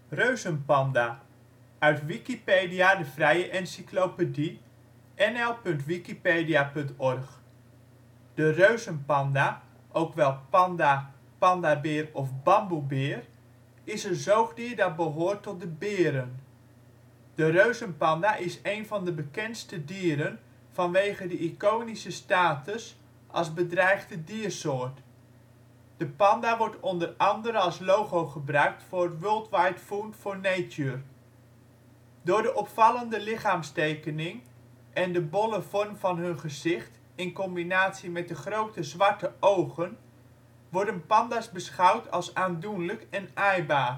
Reuzenpanda, uit Wikipedia, de vrije encyclopedie. nl.wikipedia.org. De reuzenpanda, ook wel panda, pandabeer of bamboebeer, is een zoogdier dat behoort tot de beren. De reuzenpanda is een van de bekendste dieren vanwege de iconische status als bedreigde diersoort. De panda wordt onder andere als logo gebruikt voor World Wide Fund for Nature. Door de opvallende lichaamstekening en de bolle vorm van hun gezicht in combinatie met de grote zwarte ogen worden panda 's beschouwd als aandoenlijk en aaibaar.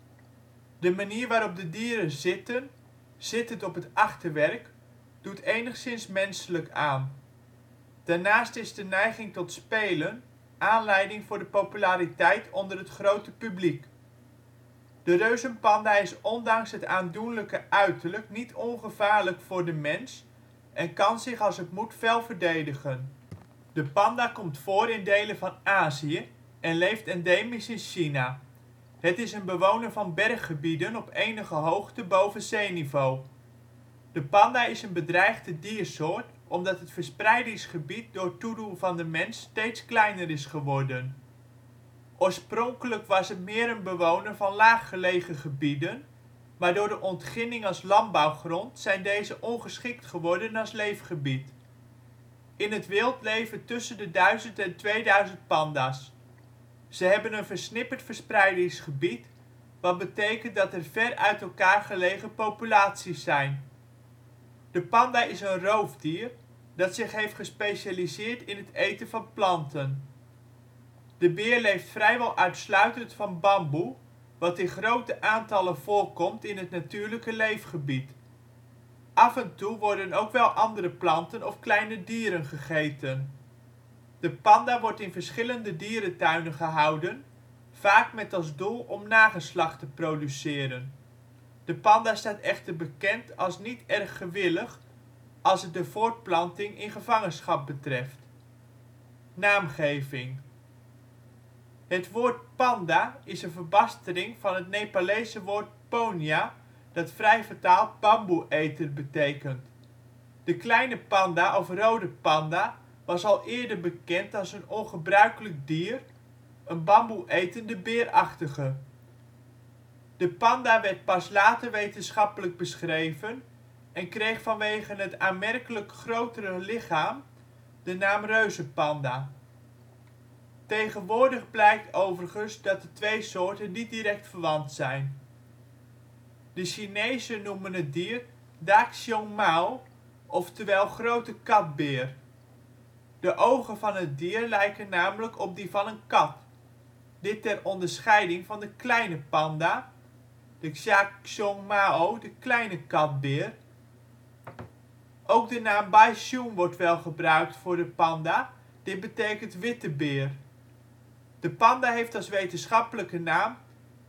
De manier waarop de dieren zitten, zittend op het achterwerk, doet enigszins menselijk aan. Daarnaast is de neiging tot spelen aanleiding voor de populariteit onder het grote publiek. De reuzenpanda is ondanks het aandoenlijke uiterlijk niet ongevaarlijk voor de mens en kan zich als het moet fel verdedigen. De panda komt voor in delen van Azië en leeft endemisch in China. Het is een bewoner van berggebieden op enige hoogte boven zeeniveau. De panda is een bedreigde diersoort omdat het verspreidingsgebied door toedoen van de mens steeds kleiner is geworden. Oorspronkelijk was het meer een bewoner van laaggelegen gebieden, maar door de ontginning als landbouwgrond zijn deze ongeschikt geworden als leefgebied. In het wild leven tussen de 1000 en 2000 panda 's. Ze hebben een versnipperd verspreidingsgebied, wat betekent dat er ver uit elkaar gelegen populaties zijn. De panda is een roofdier dat zich heeft gespecialiseerd in het eten van planten. De beer leeft vrijwel uitsluitend van bamboe, wat in grote aantallen voorkomt in het natuurlijke leefgebied. Af en toe worden ook wel andere planten of kleine dieren gegeten. De panda wordt in verschillende dierentuinen gehouden, vaak met als doel om nageslacht te produceren. De panda staat echter bekend als niet erg gewillig als het de voortplanting in gevangenschap betreft. Naamgeving. Het woord panda is een verbastering van het Nepalese woord ponya, dat vrij vertaald bamboeneter betekent. De kleine panda of rode panda was al eerder bekend als een ongebruikelijk dier, een bamboe-etende beerachtige. De panda werd pas later wetenschappelijk beschreven en kreeg vanwege het aanmerkelijk grotere lichaam de naam reuzenpanda. Tegenwoordig blijkt overigens dat de twee soorten niet direct verwant zijn. De Chinezen noemen het dier Daxiongmao, oftewel grote katbeer. De ogen van het dier lijken namelijk op die van een kat. Dit ter onderscheiding van de kleine panda, de Xiaoxiongmao, de kleine katbeer. Ook de naam Baishun wordt wel gebruikt voor de panda, dit betekent witte beer. De panda heeft als wetenschappelijke naam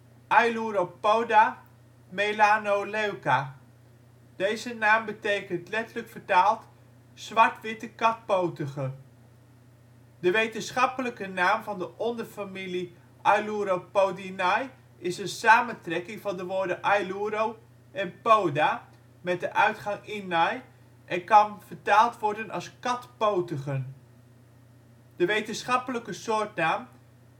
Ailuropoda melanoleuca. Deze naam betekent letterlijk vertaald zwart-witte katpotige. De wetenschappelijke naam van de onderfamilie Ailuropodinae is een samentrekking van de woorden ailuro en poda met de uitgang - inae en kan vertaald worden als katpotigen. De wetenschappelijke soortnaam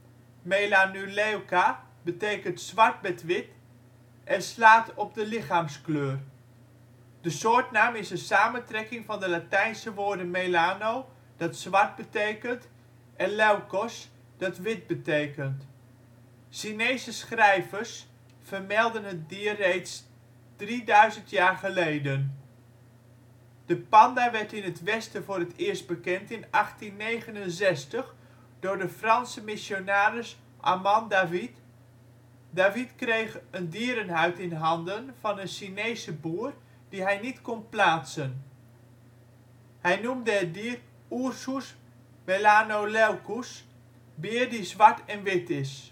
Melanuleuca betekent zwart met wit en slaat op de lichaamskleur. De soortnaam is een samentrekking van de Latijnse woorden melano, dat zwart betekent, en leukos, dat wit betekent. Chinese schrijvers vermeldden het dier reeds 3000 jaar geleden. De panda werd in het Westen voor het eerst bekend in 1869 door de Franse missionaris Armand David. David kreeg een dierenhuid in handen van een Chinese boer die hij niet kon plaatsen. Hij noemde het dier Ursus melanoleucus, beer die zwart en wit is.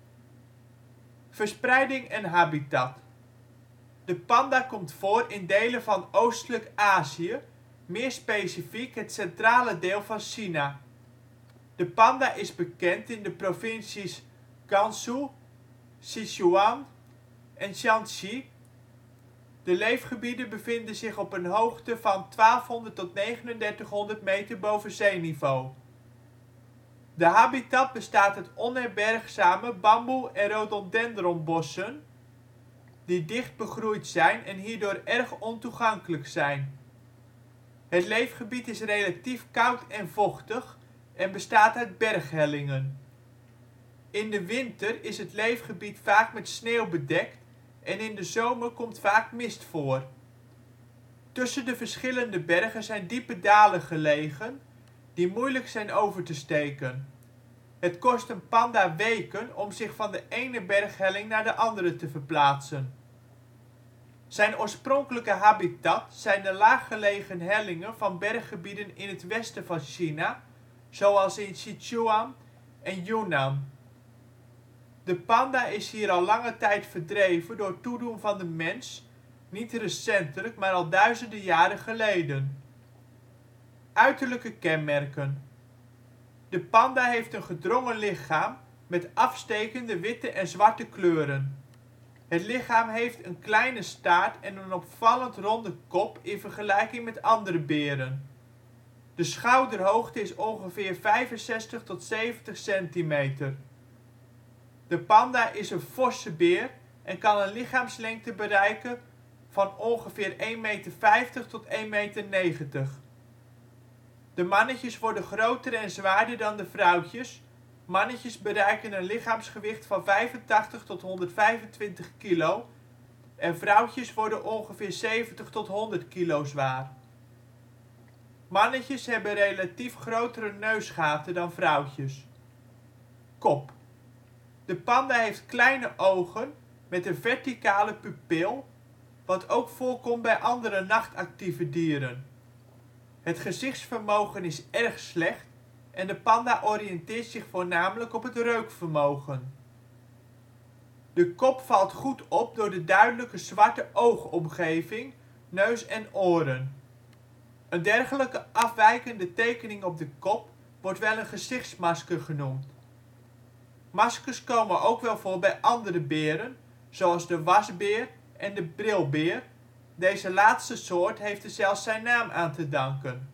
Verspreiding en habitat. De panda komt voor in delen van oostelijk Azië, meer specifiek het centrale deel van China. De panda is bekend in de provincies Gansu, Sichuan, en Shaanxi. De leefgebieden bevinden zich op een hoogte van 1200 tot 3900 meter boven zeeniveau. De habitat bestaat uit onherbergzame bamboe - en rhododendronbossen die dicht begroeid zijn en hierdoor erg ontoegankelijk zijn. Het leefgebied is relatief koud en vochtig en bestaat uit berghellingen. In de winter is het leefgebied vaak met sneeuw bedekt en in de zomer komt vaak mist voor. Tussen de verschillende bergen zijn diepe dalen gelegen, die moeilijk zijn over te steken. Het kost een panda weken om zich van de ene berghelling naar de andere te verplaatsen. Zijn oorspronkelijke habitat zijn de laaggelegen hellingen van berggebieden in het westen van China, zoals in Sichuan en Yunnan. De panda is hier al lange tijd verdreven door toedoen van de mens, niet recentelijk maar al duizenden jaren geleden. Uiterlijke kenmerken. De panda heeft een gedrongen lichaam met afstekende witte en zwarte kleuren. Het lichaam heeft een kleine staart en een opvallend ronde kop in vergelijking met andere beren. De schouderhoogte is ongeveer 65 tot 70 centimeter. De panda is een forse beer en kan een lichaamslengte bereiken van ongeveer 1,50 meter tot 1,90 meter. De mannetjes worden groter en zwaarder dan de vrouwtjes. Mannetjes bereiken een lichaamsgewicht van 85 tot 125 kilo en vrouwtjes worden ongeveer 70 tot 100 kilo zwaar. Mannetjes hebben relatief grotere neusgaten dan vrouwtjes. Kop. De panda heeft kleine ogen met een verticale pupil, wat ook voorkomt bij andere nachtactieve dieren. Het gezichtsvermogen is erg slecht en de panda oriënteert zich voornamelijk op het reukvermogen. De kop valt goed op door de duidelijke zwarte oogomgeving, neus en oren. Een dergelijke afwijkende tekening op de kop wordt wel een gezichtsmasker genoemd. Maskers komen ook wel voor bij andere beren, zoals de wasbeer en de brilbeer, deze laatste soort heeft er zelfs zijn naam aan te danken.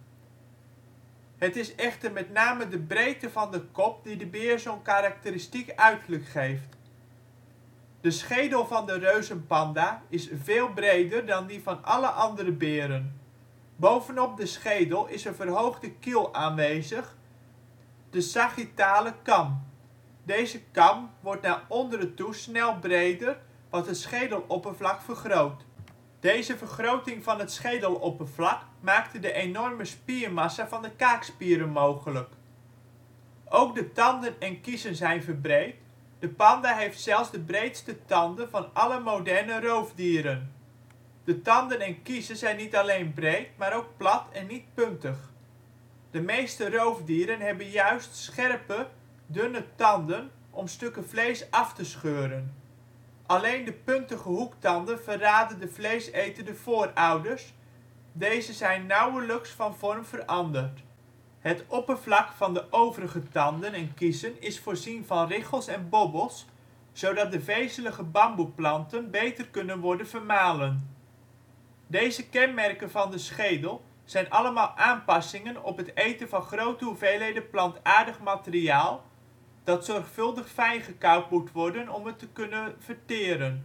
Het is echter met name de breedte van de kop die de beer zo 'n karakteristiek uiterlijk geeft. De schedel van de reuzenpanda is veel breder dan die van alle andere beren. Bovenop de schedel is een verhoogde kiel aanwezig, de sagittale kam. Deze kam wordt naar onderen toe snel breder, wat het schedeloppervlak vergroot. Deze vergroting van het schedeloppervlak maakte de enorme spiermassa van de kaakspieren mogelijk. Ook de tanden en kiezen zijn verbreed, de panda heeft zelfs de breedste tanden van alle moderne roofdieren. De tanden en kiezen zijn niet alleen breed, maar ook plat en niet puntig. De meeste roofdieren hebben juist scherpe, dunne tanden om stukken vlees af te scheuren. Alleen de puntige hoektanden verraden de vleesetende voorouders, deze zijn nauwelijks van vorm veranderd. Het oppervlak van de overige tanden en kiezen is voorzien van richels en bobbels, zodat de vezelige bamboeplanten beter kunnen worden vermalen. Deze kenmerken van de schedel zijn allemaal aanpassingen op het eten van grote hoeveelheden plantaardig materiaal, dat zorgvuldig fijngekauwd moet worden om het te kunnen verteren.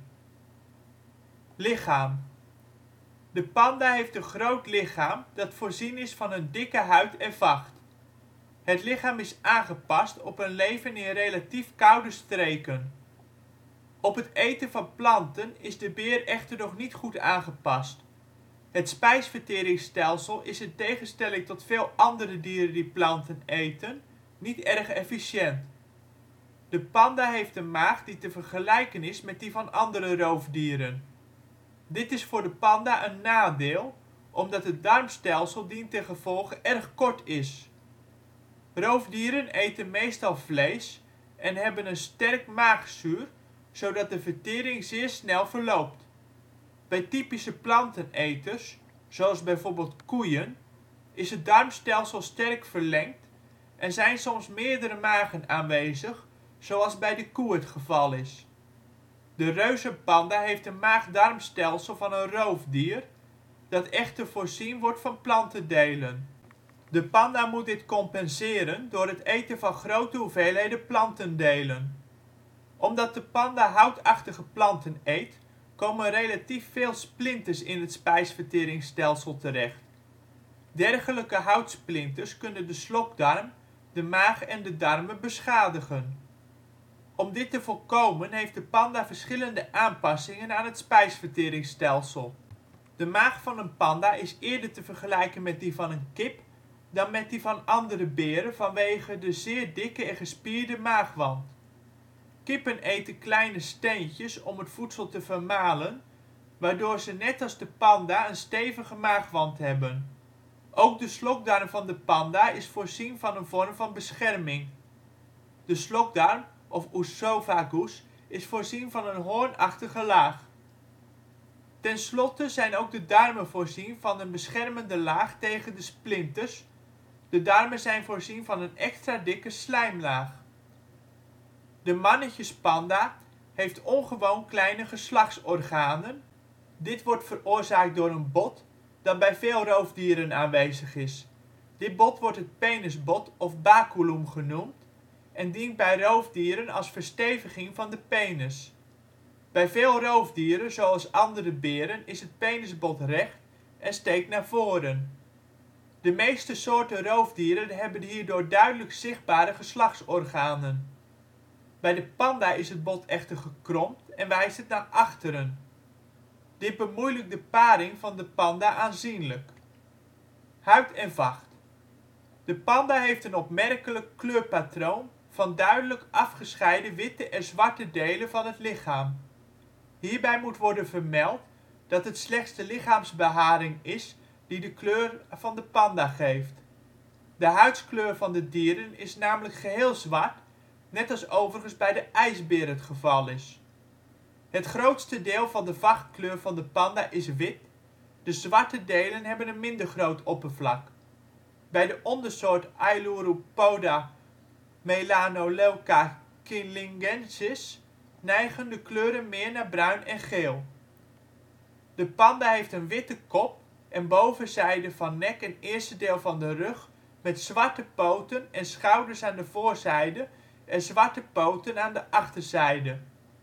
Lichaam. De panda heeft een groot lichaam dat voorzien is van een dikke huid en vacht. Het lichaam is aangepast op een leven in relatief koude streken. Op het eten van planten is de beer echter nog niet goed aangepast. Het spijsverteringsstelsel is in tegenstelling tot veel andere dieren die planten eten, niet erg efficiënt. De panda heeft een maag die te vergelijken is met die van andere roofdieren. Dit is voor de panda een nadeel, omdat het darmstelsel dientengevolge erg kort is. Roofdieren eten meestal vlees en hebben een sterk maagzuur, zodat de vertering zeer snel verloopt. Bij typische planteneters, zoals bijvoorbeeld koeien, is het darmstelsel sterk verlengd en zijn soms meerdere magen aanwezig, zoals bij de koe het geval is. De reuzenpanda heeft een maag-darmstelsel van een roofdier, dat echter voorzien wordt van plantendelen. De panda moet dit compenseren door het eten van grote hoeveelheden plantendelen. Omdat de panda houtachtige planten eet, komen relatief veel splinters in het spijsverteringsstelsel terecht. Dergelijke houtsplinters kunnen de slokdarm, de maag en de darmen beschadigen. Om dit te voorkomen heeft de panda verschillende aanpassingen aan het spijsverteringsstelsel. De maag van een panda is eerder te vergelijken met die van een kip dan met die van andere beren vanwege de zeer dikke en gespierde maagwand. Kippen eten kleine steentjes om het voedsel te vermalen, waardoor ze net als de panda een stevige maagwand hebben. Ook de slokdarm van de panda is voorzien van een vorm van bescherming. De slokdarm of oesophagus is voorzien van een hoornachtige laag. Tenslotte zijn ook de darmen voorzien van een beschermende laag tegen de splinters, de darmen zijn voorzien van een extra dikke slijmlaag. De mannetjespanda heeft ongewoon kleine geslachtsorganen, dit wordt veroorzaakt door een bot dat bij veel roofdieren aanwezig is. Dit bot wordt het penisbot of baculum genoemd en dient bij roofdieren als versteviging van de penis. Bij veel roofdieren zoals andere beren is het penisbot recht en steekt naar voren. De meeste soorten roofdieren hebben hierdoor duidelijk zichtbare geslachtsorganen. Bij de panda is het bot echter gekromd en wijst het naar achteren. Dit bemoeilijkt de paring van de panda aanzienlijk. Huid en vacht. De panda heeft een opmerkelijk kleurpatroon van duidelijk afgescheiden witte en zwarte delen van het lichaam. Hierbij moet worden vermeld dat het slechts de lichaamsbeharing is die de kleur van de panda geeft. De huidskleur van de dieren is namelijk geheel zwart, net als overigens bij de ijsbeer het geval is. Het grootste deel van de vachtkleur van de panda is wit, de zwarte delen hebben een minder groot oppervlak. Bij de ondersoort Ailuropoda melanoleuca kyllingensis neigen de kleuren meer naar bruin en geel. De panda heeft een witte kop en bovenzijde van nek en eerste deel van de rug met zwarte poten en schouders aan de voorzijde en zwarte poten aan de achterzijde.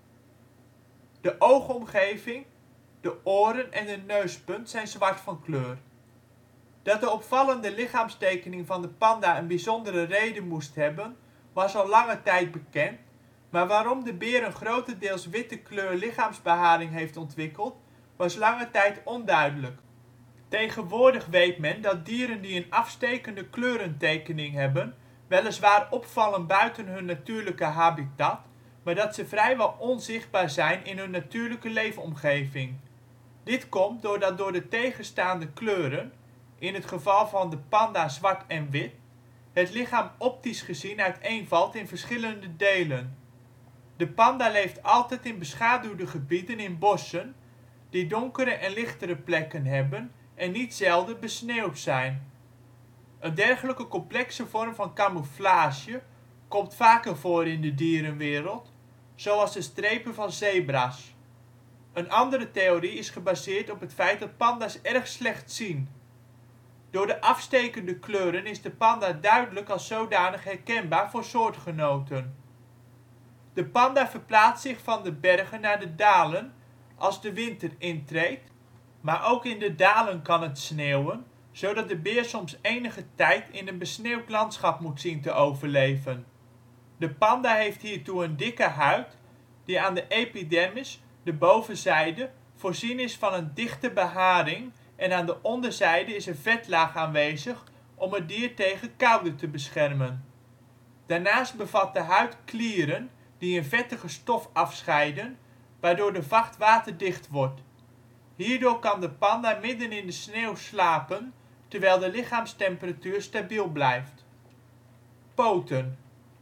De oogomgeving, de oren en de neuspunt zijn zwart van kleur. Dat de opvallende lichaamstekening van de panda een bijzondere reden moest hebben, was al lange tijd bekend, maar waarom de beer een grotendeels witte kleur lichaamsbeharing heeft ontwikkeld, was lange tijd onduidelijk. Tegenwoordig weet men dat dieren die een afstekende kleurentekening hebben, weliswaar opvallen buiten hun natuurlijke habitat, maar dat ze vrijwel onzichtbaar zijn in hun natuurlijke leefomgeving. Dit komt doordat door de tegenstaande kleuren, in het geval van de panda zwart en wit, het lichaam optisch gezien uiteenvalt in verschillende delen. De panda leeft altijd in beschaduwde gebieden in bossen, die donkere en lichtere plekken hebben en niet zelden besneeuwd zijn. Een dergelijke complexe vorm van camouflage komt vaker voor in de dierenwereld, zoals de strepen van zebra 's. Een andere theorie is gebaseerd op het feit dat panda 's erg slecht zien. Door de afstekende kleuren is de panda duidelijk als zodanig herkenbaar voor soortgenoten. De panda verplaatst zich van de bergen naar de dalen als de winter intreedt, maar ook in de dalen kan het sneeuwen, zodat de beer soms enige tijd in een besneeuwd landschap moet zien te overleven. De panda heeft hiertoe een dikke huid die aan de epidermis, de bovenzijde, voorzien is van een dichte beharing en aan de onderzijde is een vetlaag aanwezig om het dier tegen koude te beschermen. Daarnaast bevat de huid klieren die een vettige stof afscheiden, waardoor de vacht waterdicht wordt. Hierdoor kan de panda midden in de sneeuw slapen terwijl de lichaamstemperatuur stabiel blijft. Poten.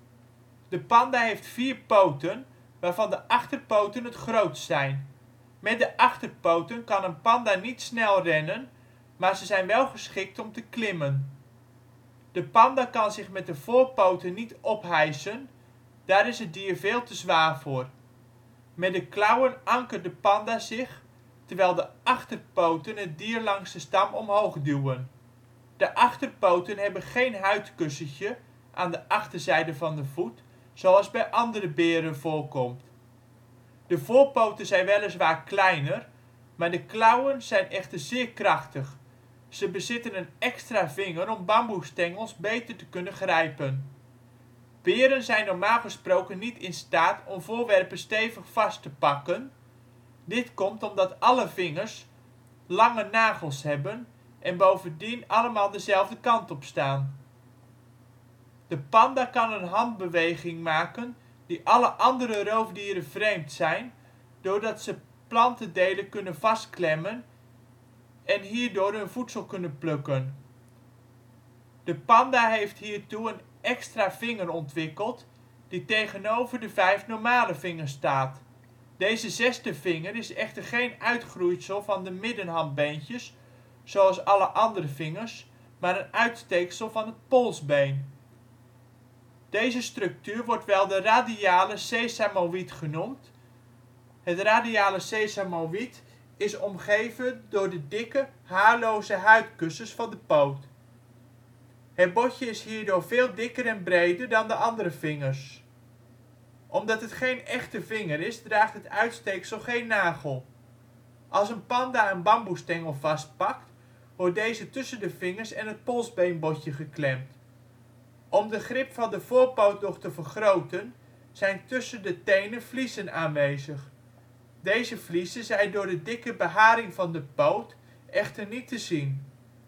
De panda heeft 4 poten, waarvan de achterpoten het grootst zijn. Met de achterpoten kan een panda niet snel rennen, maar ze zijn wel geschikt om te klimmen. De panda kan zich met de voorpoten niet ophijsen, daar is het dier veel te zwaar voor. Met de klauwen ankert de panda zich, terwijl de achterpoten het dier langs de stam omhoog duwen. De achterpoten hebben geen huidkussentje aan de achterzijde van de voet, zoals bij andere beren voorkomt. De voorpoten zijn weliswaar kleiner, maar de klauwen zijn echter zeer krachtig. Ze bezitten een extra vinger om bamboesstengels beter te kunnen grijpen. Beren zijn normaal gesproken niet in staat om voorwerpen stevig vast te pakken. Dit komt omdat alle vingers lange nagels hebben en bovendien allemaal dezelfde kant op staan. De panda kan een handbeweging maken die alle andere roofdieren vreemd zijn doordat ze plantendelen kunnen vastklemmen en hierdoor hun voedsel kunnen plukken. De panda heeft hiertoe een extra vinger ontwikkeld die tegenover de 5 normale vingers staat. Deze zesde vinger is echter geen uitgroeisel van de middenhandbeentjes zoals alle andere vingers, maar een uitsteeksel van het polsbeen. Deze structuur wordt wel de radiale sesamoïd genoemd. Het radiale sesamoïd is omgeven door de dikke, haarloze huidkussens van de poot. Het botje is hierdoor veel dikker en breder dan de andere vingers. Omdat het geen echte vinger is, draagt het uitsteeksel geen nagel. Als een panda een bamboesstengel vastpakt, wordt deze tussen de vingers en het polsbeenbotje geklemd. Om de grip van de voorpoot nog te vergroten, zijn tussen de tenen vliezen aanwezig. Deze vliezen zijn door de dikke beharing van de poot echter niet te zien.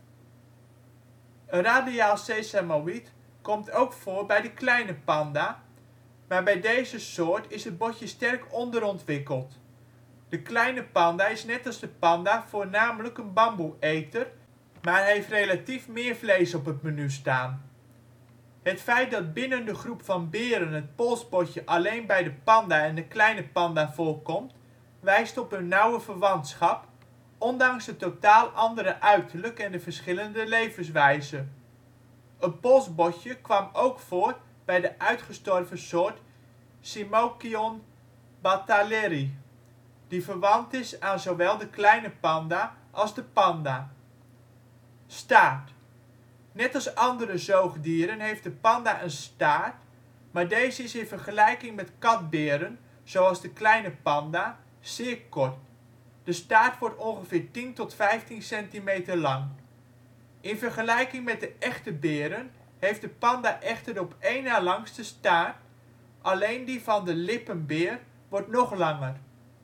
Een radiaal sesamoïd komt ook voor bij de kleine panda, maar bij deze soort is het botje sterk onderontwikkeld. De kleine panda is net als de panda voornamelijk een bamboeter, maar heeft relatief meer vlees op het menu staan. Het feit dat binnen de groep van beren het polsbotje alleen bij de panda en de kleine panda voorkomt, wijst op hun nauwe verwantschap, ondanks het totaal andere uiterlijk en de verschillende levenswijze. Een polsbotje kwam ook voor bij de uitgestorven soort Simokion batelleri, die verwant is aan zowel de kleine panda als de panda. Staart. Net als andere zoogdieren heeft de panda een staart, maar deze is in vergelijking met katberen, zoals de kleine panda, zeer kort. De staart wordt ongeveer 10 tot 15 centimeter lang. In vergelijking met de echte beren heeft de panda echter de op één na langste staart, alleen die van de lippenbeer wordt nog langer.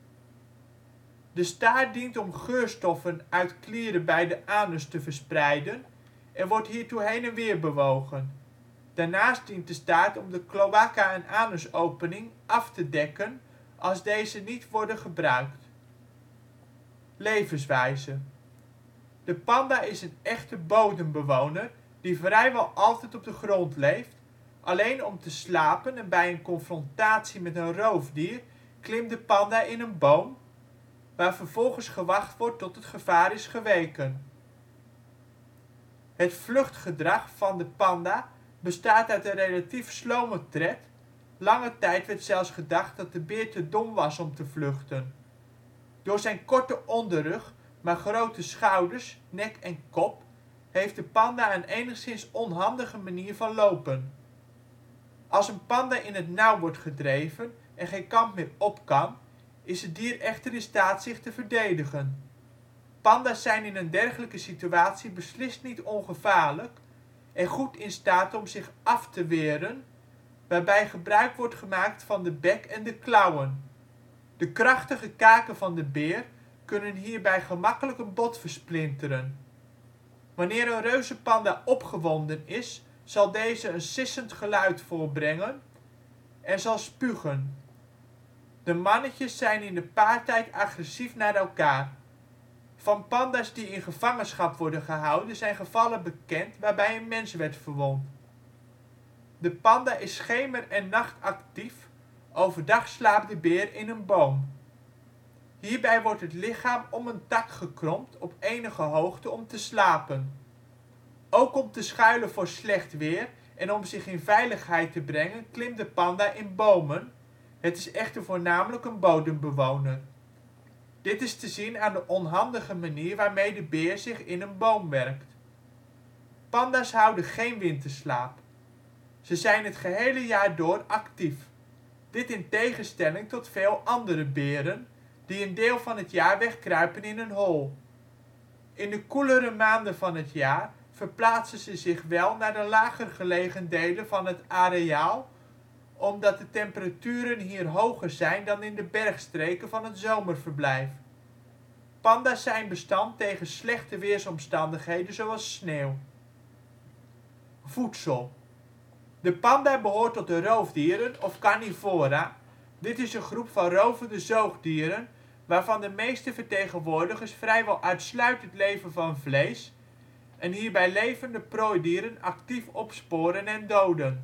De staart dient om geurstoffen uit klieren bij de anus te verspreiden en wordt hiertoe heen en weer bewogen. Daarnaast dient de staart om de cloaca - en anusopening af te dekken als deze niet worden gebruikt. Levenswijze. De panda is een echte bodembewoner die vrijwel altijd op de grond leeft. Alleen om te slapen en bij een confrontatie met een roofdier klimt de panda in een boom, waar vervolgens gewacht wordt tot het gevaar is geweken. Het vluchtgedrag van de panda bestaat uit een relatief slome tred. Lange tijd werd zelfs gedacht dat de beer te dom was om te vluchten. Door zijn korte onderrug, maar grote schouders, nek en kop heeft de panda een enigszins onhandige manier van lopen. Als een panda in het nauw wordt gedreven en geen kant meer op kan, is het dier echter in staat zich te verdedigen. Panda 's zijn in een dergelijke situatie beslist niet ongevaarlijk en goed in staat om zich af te weren, waarbij gebruik wordt gemaakt van de bek en de klauwen. De krachtige kaken van de beer kunnen hierbij gemakkelijk een bot versplinteren. Wanneer een reuzenpanda opgewonden is, zal deze een sissend geluid voorbrengen en zal spugen. De mannetjes zijn in de paartijd agressief naar elkaar. Van panda 's die in gevangenschap worden gehouden zijn gevallen bekend waarbij een mens werd verwond. De panda is schemer - en nachtactief, overdag slaapt de beer in een boom. Hierbij wordt het lichaam om een tak gekromd op enige hoogte om te slapen. Ook om te schuilen voor slecht weer en om zich in veiligheid te brengen klimt de panda in bomen, Het is echter voornamelijk een bodembewoner. Dit is te zien aan de onhandige manier waarmee de beer zich in een boom werkt. Panda 's houden geen winterslaap. Ze zijn het gehele jaar door actief. Dit in tegenstelling tot veel andere beren, die een deel van het jaar wegkruipen in een hol. In de koelere maanden van het jaar verplaatsen ze zich wel naar de lager gelegen delen van het areaal omdat de temperaturen hier hoger zijn dan in de bergstreken van het zomerverblijf. Panda 's zijn bestand tegen slechte weersomstandigheden zoals sneeuw. Voedsel. De panda behoort tot de roofdieren of Carnivora. Dit is een groep van rovende zoogdieren waarvan de meeste vertegenwoordigers vrijwel uitsluitend leven van vlees en hierbij levende prooidieren actief opsporen en doden.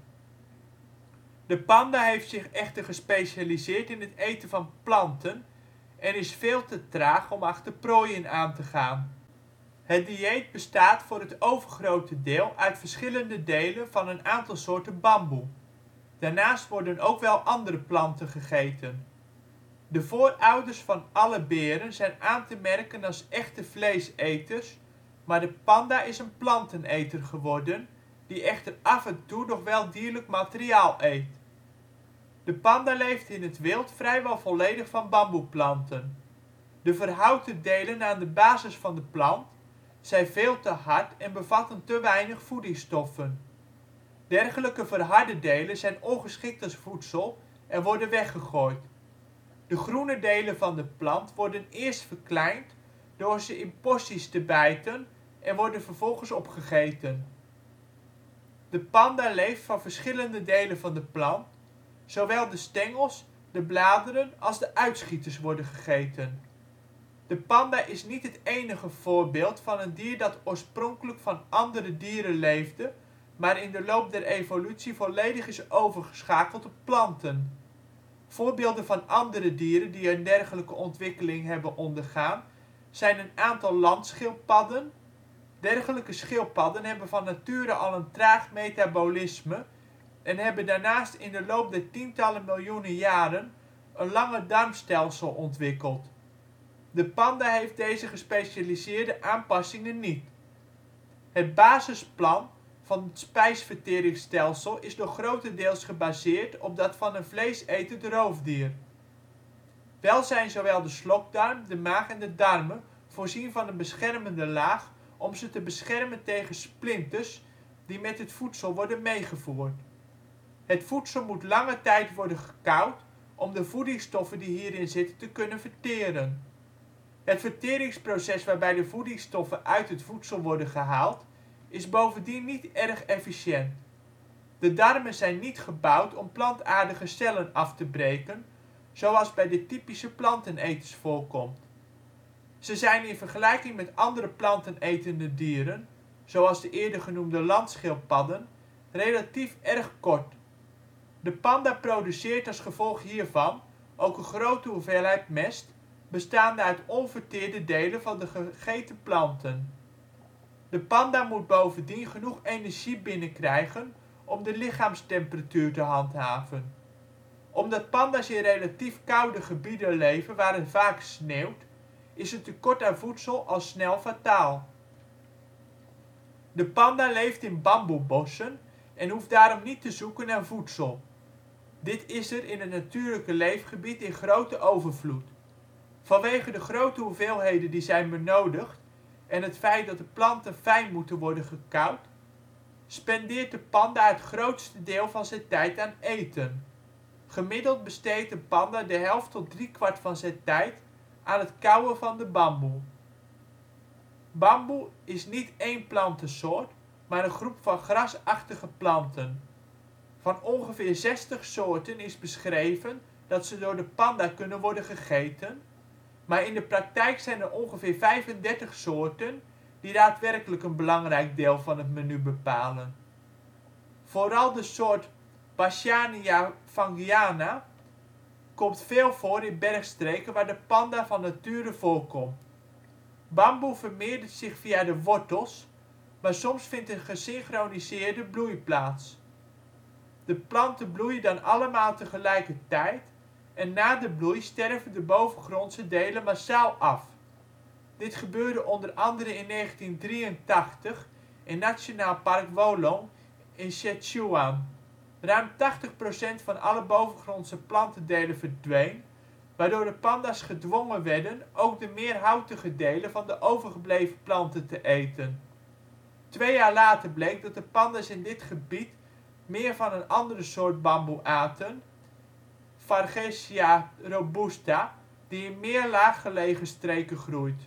De panda heeft zich echter gespecialiseerd in het eten van planten en is veel te traag om achter prooien aan te gaan. Het dieet bestaat voor het overgrote deel uit verschillende delen van een aantal soorten bamboe. Daarnaast worden ook wel andere planten gegeten. De voorouders van alle beren zijn aan te merken als echte vleeseters, maar de panda is een planteneter geworden, die echter af en toe nog wel dierlijk materiaal eet. De panda leeft in het wild vrijwel volledig van bamboeplanten. De verhouten delen aan de basis van de plant zijn veel te hard en bevatten te weinig voedingsstoffen. Dergelijke verharde delen zijn ongeschikt als voedsel en worden weggegooid. De groene delen van de plant worden eerst verkleind door ze in porties te bijten en worden vervolgens opgegeten. De panda leeft van verschillende delen van de plant, zowel de stengels, de bladeren als de uitschieters worden gegeten. De panda is niet het enige voorbeeld van een dier dat oorspronkelijk van andere dieren leefde, maar in de loop der evolutie volledig is overgeschakeld op planten. Voorbeelden van andere dieren die een dergelijke ontwikkeling hebben ondergaan zijn een aantal landschildpadden. Dergelijke schildpadden hebben van nature al een traag metabolisme en hebben daarnaast in de loop der tientallen miljoenen jaren een lange darmstelsel ontwikkeld. De panda heeft deze gespecialiseerde aanpassingen niet. Het basisplan van het spijsverteringsstelsel is nog grotendeels gebaseerd op dat van een vleesetend roofdier. Wel zijn zowel de slokdarm, de maag en de darmen voorzien van een beschermende laag om ze te beschermen tegen splinters die met het voedsel worden meegevoerd. Het voedsel moet lange tijd worden gekauwd om de voedingsstoffen die hierin zitten te kunnen verteren. Het verteringsproces waarbij de voedingsstoffen uit het voedsel worden gehaald is bovendien niet erg efficiënt. De darmen zijn niet gebouwd om plantaardige cellen af te breken, zoals bij de typische planteneters voorkomt. Ze zijn in vergelijking met andere plantenetende dieren, zoals de eerder genoemde landschildpadden, relatief erg kort. De panda produceert als gevolg hiervan ook een grote hoeveelheid mest, bestaande uit onverteerde delen van de gegeten planten. De panda moet bovendien genoeg energie binnenkrijgen om de lichaamstemperatuur te handhaven. Omdat panda 's in relatief koude gebieden leven waar het vaak sneeuwt, is een tekort aan voedsel al snel fataal. De panda leeft in bamboebossen en hoeft daarom niet te zoeken naar voedsel. Dit is er in het natuurlijke leefgebied in grote overvloed. Vanwege de grote hoeveelheden die zijn benodigd en het feit dat de planten fijn moeten worden gekauwd, spendeert de panda het grootste deel van zijn tijd aan eten. Gemiddeld besteedt een panda de helft tot driekwart van zijn tijd aan het kauwen van de bamboe. Bamboe is niet één plantensoort, maar een groep van grasachtige planten. Van ongeveer 60 soorten is beschreven dat ze door de panda kunnen worden gegeten, maar in de praktijk zijn er ongeveer 35 soorten die daadwerkelijk een belangrijk deel van het menu bepalen. Vooral de soort Bassiania fangiana komt veel voor in bergstreken waar de panda van nature voorkomt. Bamboe vermeerdert zich via de wortels, maar soms vindt een gesynchroniseerde bloei plaats. De planten bloeien dan allemaal tegelijkertijd en na de bloei sterven de bovengrondse delen massaal af. Dit gebeurde onder andere in 1983 in Nationaal Park Wolong in Sichuan. Ruim 80 % van alle bovengrondse plantendelen verdween, waardoor de panda 's gedwongen werden ook de meer houtige delen van de overgebleven planten te eten. 2 jaar later bleek dat de panda 's in dit gebied meer van een andere soort bamboe aten, Fargesia robusta, die in meer laaggelegen streken groeit.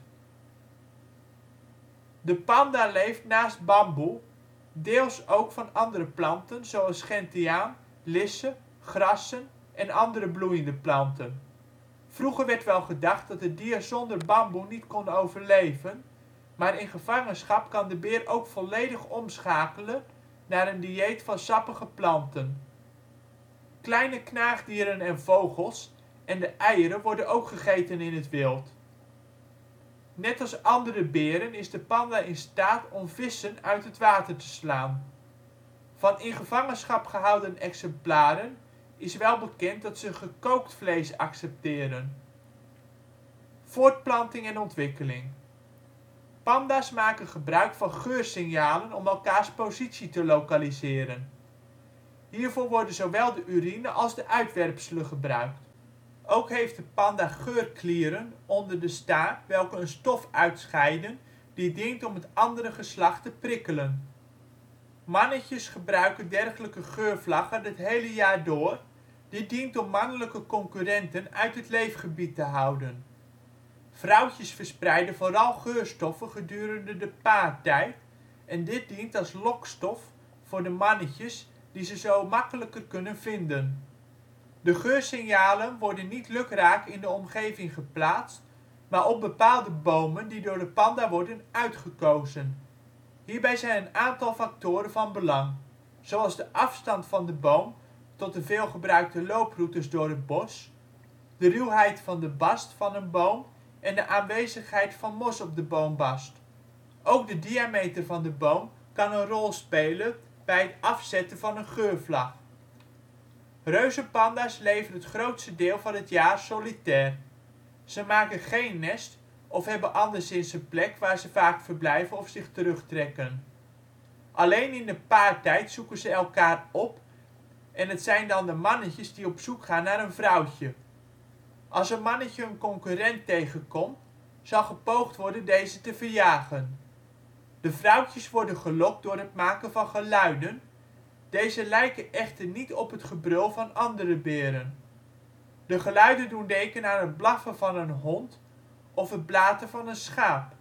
De panda leeft naast bamboe deels ook van andere planten zoals gentiaan, lissen, grassen en andere bloeiende planten. Vroeger werd wel gedacht dat het dier zonder bamboe niet kon overleven, maar in gevangenschap kan de beer ook volledig omschakelen naar een dieet van sappige planten. Kleine knaagdieren en vogels en de eieren worden ook gegeten in het wild. Net als andere beren is de panda in staat om vissen uit het water te slaan. Van in gevangenschap gehouden exemplaren is wel bekend dat ze gekookt vlees accepteren. Voortplanting en ontwikkeling. Panda 's maken gebruik van geursignalen om elkaars positie te lokaliseren. Hiervoor worden zowel de urine als de uitwerpselen gebruikt. Ook heeft de panda geurklieren onder de staart welke een stof uitscheiden die dient om het andere geslacht te prikkelen. Mannetjes gebruiken dergelijke geurvlaggen het hele jaar door, dit dient om mannelijke concurrenten uit het leefgebied te houden. Vrouwtjes verspreiden vooral geurstoffen gedurende de paartijd en dit dient als lokstof voor de mannetjes die ze zo makkelijker kunnen vinden. De geursignalen worden niet lukraak in de omgeving geplaatst, maar op bepaalde bomen die door de panda worden uitgekozen. Hierbij zijn een aantal factoren van belang, zoals de afstand van de boom tot de veelgebruikte looproutes door het bos, de ruwheid van de bast van een boom en de aanwezigheid van mos op de boombast. Ook de diameter van de boom kan een rol spelen bij het afzetten van een geurvlag. Reuzenpanda 's leven het grootste deel van het jaar solitair. Ze maken geen nest of hebben anderszins een plek waar ze vaak verblijven of zich terugtrekken. Alleen in de paartijd zoeken ze elkaar op en het zijn dan de mannetjes die op zoek gaan naar een vrouwtje. Als een mannetje een concurrent tegenkomt, zal gepoogd worden deze te verjagen. De vrouwtjes worden gelokt door het maken van geluiden, deze lijken echter niet op het gebrul van andere beren. De geluiden doen denken aan het blaffen van een hond of het blaten van een schaap.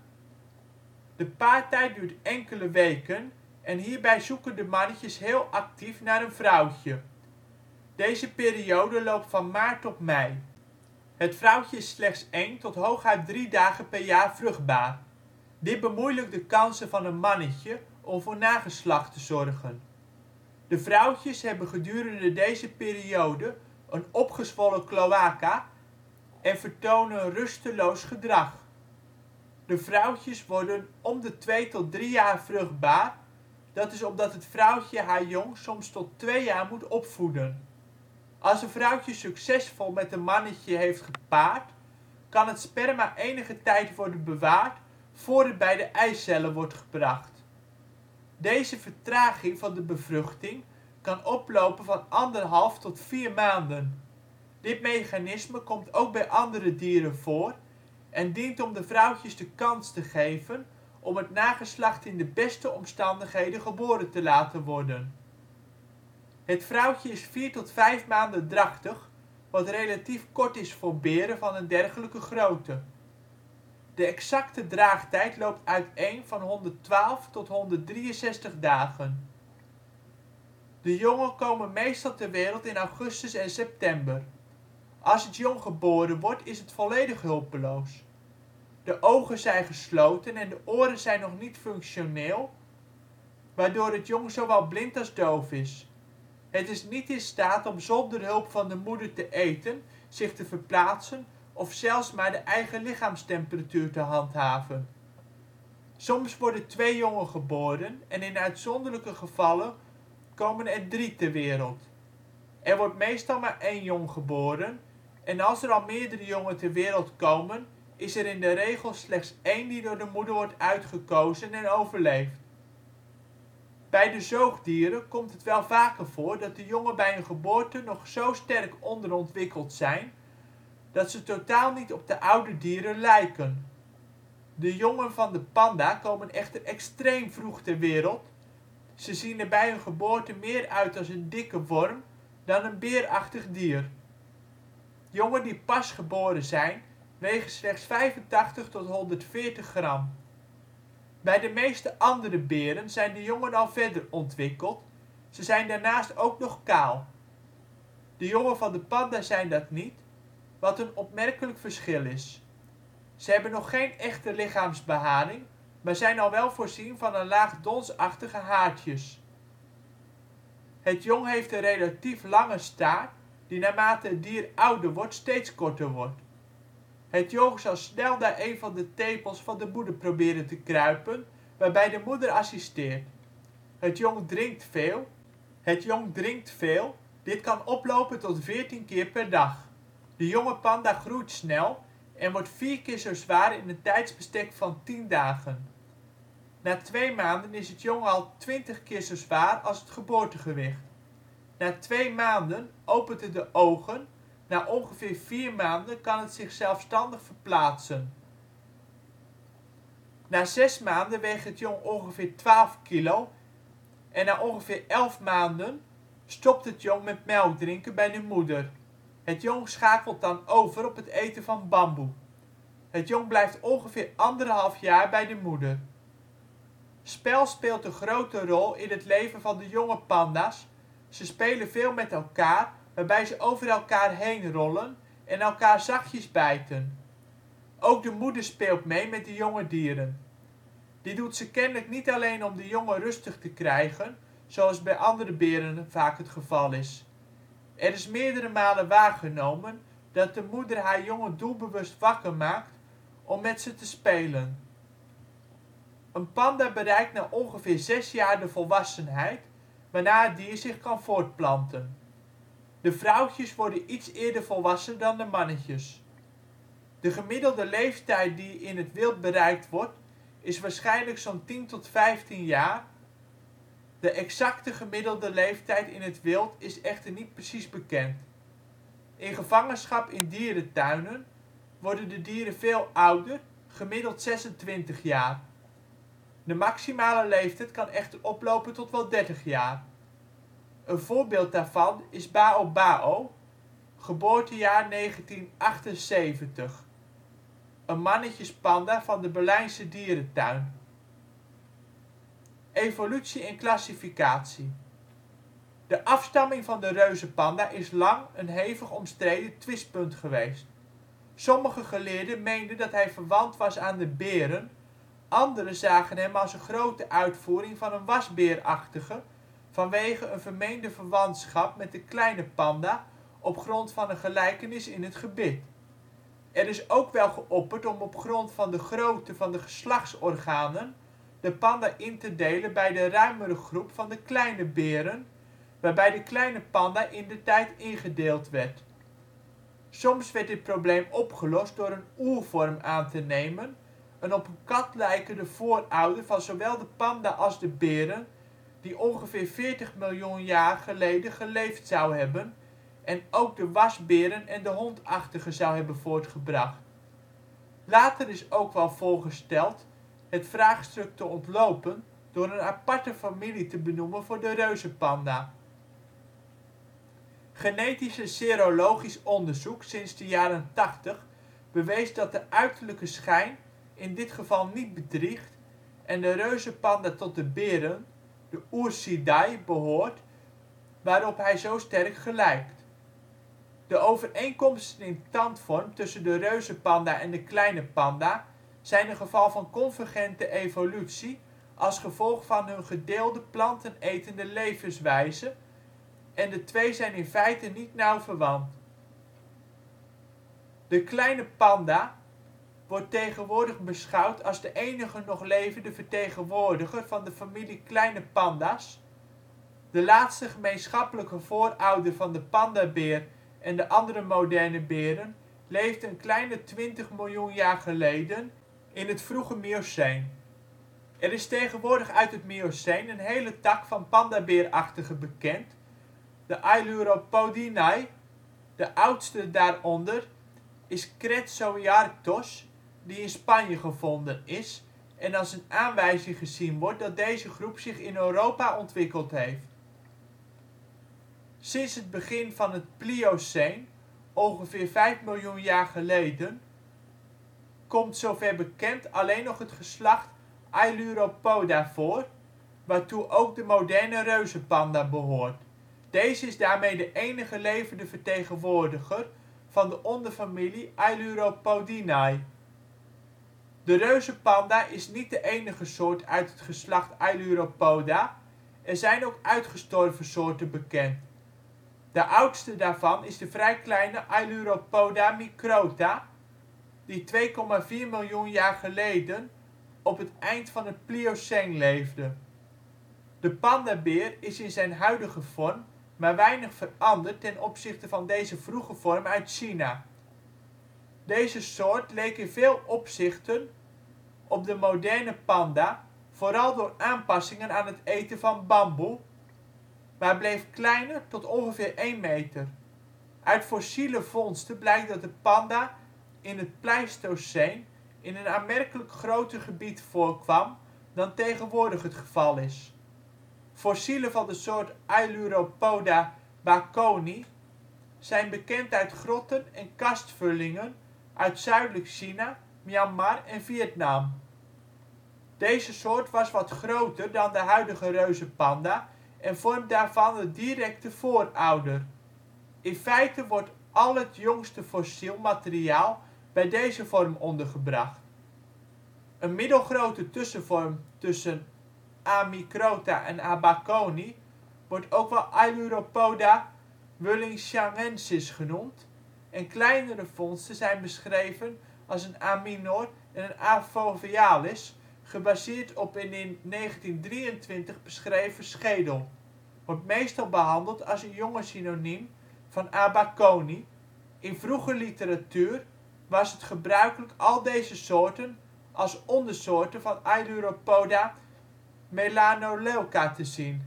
De paartijd duurt enkele weken en hierbij zoeken de mannetjes heel actief naar een vrouwtje. Deze periode loopt van maart tot mei. Het vrouwtje is slechts 1 tot hooguit 3 dagen per jaar vruchtbaar. Dit bemoeilijkt de kansen van een mannetje om voor nageslacht te zorgen. De vrouwtjes hebben gedurende deze periode een opgezwollen cloaca en vertonen rusteloos gedrag. De vrouwtjes worden om de 2 tot 3 jaar vruchtbaar, dat is omdat het vrouwtje haar jong soms tot 2 jaar moet opvoeden. Als een vrouwtje succesvol met een mannetje heeft gepaard, kan het sperma enige tijd worden bewaard voor het bij de eicellen wordt gebracht. Deze vertraging van de bevruchting kan oplopen van 1,5 tot 4 maanden. Dit mechanisme komt ook bij andere dieren voor en dient om de vrouwtjes de kans te geven om het nageslacht in de beste omstandigheden geboren te laten worden. Het vrouwtje is 4 tot 5 maanden drachtig, wat relatief kort is voor beren van een dergelijke grootte. De exacte draagtijd loopt uiteen van 112 tot 163 dagen. De jongen komen meestal ter wereld in augustus en september. Als het jong geboren wordt is het volledig hulpeloos. De ogen zijn gesloten en de oren zijn nog niet functioneel, waardoor het jong zowel blind als doof is. Het is niet in staat om zonder hulp van de moeder te eten, zich te verplaatsen of zelfs maar de eigen lichaamstemperatuur te handhaven. Soms worden 2 jongen geboren en in uitzonderlijke gevallen komen er 3 ter wereld. Er wordt meestal maar 1 jong geboren en als er al meerdere jongen ter wereld komen is er in de regel slechts één die door de moeder wordt uitgekozen en overleeft. Bij de zoogdieren komt het wel vaker voor dat de jongen bij een geboorte nog zo sterk onderontwikkeld zijn dat ze totaal niet op de oude dieren lijken. De jongen van de panda komen echter extreem vroeg ter wereld, ze zien er bij hun geboorte meer uit als een dikke worm dan een beerachtig dier. Jongen die pas geboren zijn wegen slechts 85 tot 140 gram. Bij de meeste andere beren zijn de jongen al verder ontwikkeld, ze zijn daarnaast ook nog kaal. De jongen van de panda zijn dat niet, wat een opmerkelijk verschil is. Ze hebben nog geen echte lichaamsbeharing, maar zijn al wel voorzien van een laag donsachtige haartjes. Het jong heeft een relatief lange staart die naarmate het dier ouder wordt steeds korter wordt. Het jong zal snel naar een van de tepels van de moeder proberen te kruipen, waarbij de moeder assisteert. Het jong drinkt veel, dit kan oplopen tot 14 keer per dag. De jonge panda groeit snel en wordt 4 keer zo zwaar in een tijdsbestek van 10 dagen. Na 2 maanden is het jong al 20 keer zo zwaar als het geboortegewicht. Na 2 maanden opent het de ogen, na ongeveer 4 maanden kan het zich zelfstandig verplaatsen. Na 6 maanden weegt het jong ongeveer 12 kilo en na ongeveer 11 maanden stopt het jong met melkdrinken bij de moeder. Het jong schakelt dan over op het eten van bamboe. Het jong blijft ongeveer 1,5 jaar bij de moeder. Spel speelt een grote rol in het leven van de jonge panda 's, ze spelen veel met elkaar waarbij ze over elkaar heen rollen en elkaar zachtjes bijten. Ook de moeder speelt mee met de jonge dieren. Dit doet ze kennelijk niet alleen om de jongen rustig te krijgen, zoals bij andere beren vaak het geval is. Er is meerdere malen waargenomen dat de moeder haar jongen doelbewust wakker maakt om met ze te spelen. Een panda bereikt na ongeveer 6 jaar de volwassenheid, waarna het dier zich kan voortplanten. De vrouwtjes worden iets eerder volwassen dan de mannetjes. De gemiddelde leeftijd die in het wild bereikt wordt is waarschijnlijk zo 'n 10 tot 15 jaar. De exacte gemiddelde leeftijd in het wild is echter niet precies bekend. In gevangenschap in dierentuinen worden de dieren veel ouder, gemiddeld 26 jaar. De maximale leeftijd kan echter oplopen tot wel 30 jaar. Een voorbeeld daarvan is Bao Bao, geboortejaar 1978, een mannetjespanda van de Berlijnse dierentuin. Evolutie en classificatie. De afstamming van de reuzenpanda is lang een hevig omstreden twistpunt geweest. Sommige geleerden meenden dat hij verwant was aan de beren, anderen zagen hem als een grote uitvoering van een wasbeerachtige vanwege een vermeende verwantschap met de kleine panda op grond van een gelijkenis in het gebit. Er is ook wel geopperd om op grond van de grootte van de geslachtsorganen de panda in te delen bij de ruimere groep van de kleine beren, waarbij de kleine panda indertijd ingedeeld werd. Soms werd dit probleem opgelost door een oervorm aan te nemen, een op een kat lijkende voorouder van zowel de panda als de beren, die ongeveer 40 miljoen jaar geleden geleefd zou hebben en ook de wasberen en de hondachtige zou hebben voortgebracht. Later is ook wel voorgesteld het vraagstuk te ontlopen door een aparte familie te benoemen voor de reuzenpanda. Genetisch en serologisch onderzoek sinds de jaren ' 80 bewees dat de uiterlijke schijn in dit geval niet bedriegt en de reuzenpanda tot de beren, de Ursidae, behoort, waarop hij zo sterk gelijkt. De overeenkomsten in tandvorm tussen de reuzenpanda en de kleine panda zijn een geval van convergente evolutie als gevolg van hun gedeelde plantenetende levenswijze en de twee zijn in feite niet nauw verwant. De kleine panda wordt tegenwoordig beschouwd als de enige nog levende vertegenwoordiger van de familie kleine panda 's, de laatste gemeenschappelijke voorouder van de pandabeer en de andere moderne beren leefden een kleine 20 miljoen jaar geleden in het vroege Mioceen. Er is tegenwoordig uit het Mioceen een hele tak van pandabeerachtigen bekend, de Ailuropodinae. De oudste daaronder is Cretzoiarctos, die in Spanje gevonden is en als een aanwijzing gezien wordt dat deze groep zich in Europa ontwikkeld heeft. Sinds het begin van het Plioceen, ongeveer 5 miljoen jaar geleden, komt zover bekend alleen nog het geslacht Ailuropoda voor, waartoe ook de moderne reuzenpanda behoort. Deze is daarmee de enige levende vertegenwoordiger van de onderfamilie Ailuropodinae. De reuzenpanda is niet de enige soort uit het geslacht Ailuropoda, er zijn ook uitgestorven soorten bekend. De oudste daarvan is de vrij kleine Ailuropoda microta, die 2,4 miljoen jaar geleden op het eind van het Plioceen leefde. De pandabeer is in zijn huidige vorm maar weinig veranderd ten opzichte van deze vroege vorm uit China. Deze soort leek in veel opzichten op de moderne panda, vooral door aanpassingen aan het eten van bamboe, maar bleef kleiner tot ongeveer 1 meter. Uit fossiele vondsten blijkt dat de panda in het Pleistoceen in een aanmerkelijk groter gebied voorkwam dan tegenwoordig het geval is. Fossielen van de soort Ailuropoda baconi zijn bekend uit grotten en kastvullingen uit zuidelijk China, Myanmar en Vietnam. Deze soort was wat groter dan de huidige reuzenpanda en vormt daarvan de directe voorouder. In feite wordt al het jongste fossiel materiaal bij deze vorm ondergebracht. Een middelgrote tussenvorm tussen A. microta en A. baconi wordt ook wel Ailuropoda wullingshanensis genoemd en kleinere vondsten zijn beschreven als een A. minor en een A. fovealis, gebaseerd op een in 1923 beschreven schedel. Wordt meestal behandeld als een jonge synoniem van A. baconi. In vroege literatuur was het gebruikelijk al deze soorten als ondersoorten van Ailuropoda melanoleuca te zien.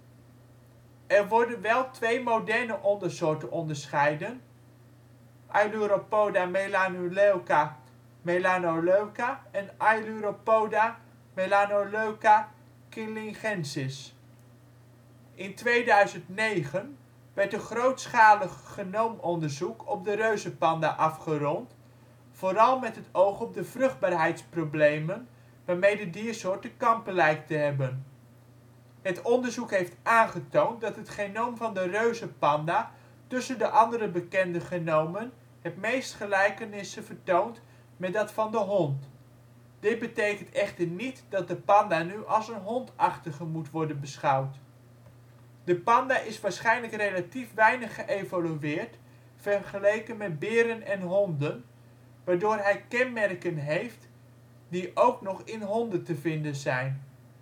Er worden wel 2 moderne ondersoorten onderscheiden: Ailuropoda melanoleuca melanoleuca en Ailuropoda melanoleuca kinglingensis. In 2009 werd een grootschalig genoomonderzoek op de reuzenpanda afgerond, vooral met het oog op de vruchtbaarheidsproblemen waarmee de diersoort te kampen lijkt te hebben. Het onderzoek heeft aangetoond dat het genoom van de reuzenpanda tussen de andere bekende genomen het meest gelijkenissen vertoont met dat van de hond. Dit betekent echter niet dat de panda nu als een hondachtige moet worden beschouwd. De panda is waarschijnlijk relatief weinig geëvolueerd vergeleken met beren en honden, waardoor hij kenmerken heeft die ook nog in honden te vinden zijn.